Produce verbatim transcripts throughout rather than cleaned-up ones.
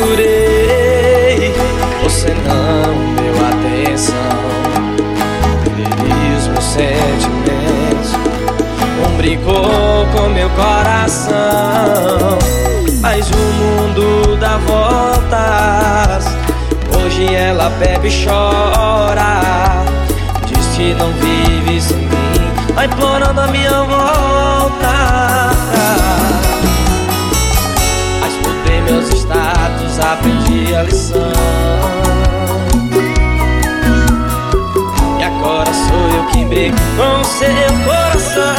procurei, você não deu atenção. Feriu meus sentimentos, um brincou com meu coração. Mas o mundo dá voltas, hoje ela bebe e chora. Diz que não vive sem mim, vai implorando a minha volta. Mas mudei meus status, aprendi a lição. E agora sou eu quem briga com seu coração.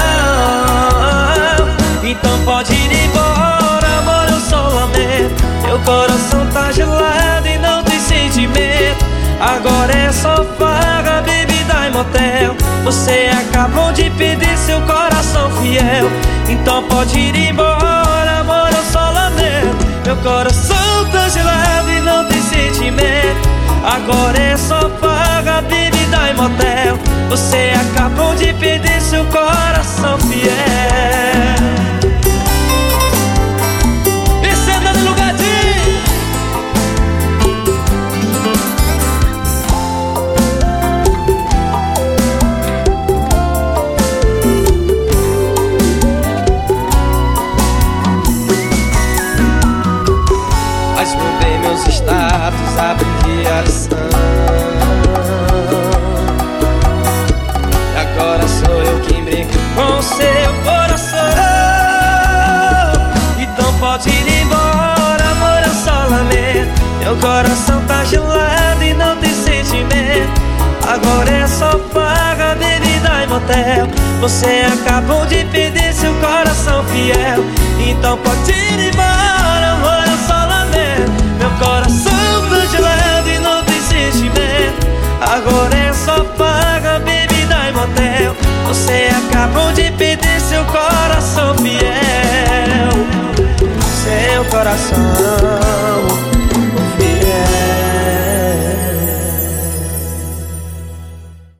Então pode ir embora, amor, eu só lamento. Meu coração tá gelado e não tem sentimento. Agora é só farra, bebida e motel. Você acabou de perder seu coração fiel. Então pode ir embora, amor, eu só lamento. Meu coração tá gelado e não tem sentimento. Agora é só farra, bebida e motel. Você acabou de perder seu coração fiel. Mas mudei meus status, aprendi a lição. E agora sou eu quem brinca com seu coração. Então pode ir embora, amor, eu só lamento. Meu coração tá gelado e não tem sentimento. Agora é só farra, bebida e motel. Você acabou de perder seu coração fiel. Então pode ir embora, amor, eu só lamento. Meu coração tá gelado e não tem sentimento. Agora é só farra, bebida e motel. Você acabou de perder seu coração fiel. Seu coração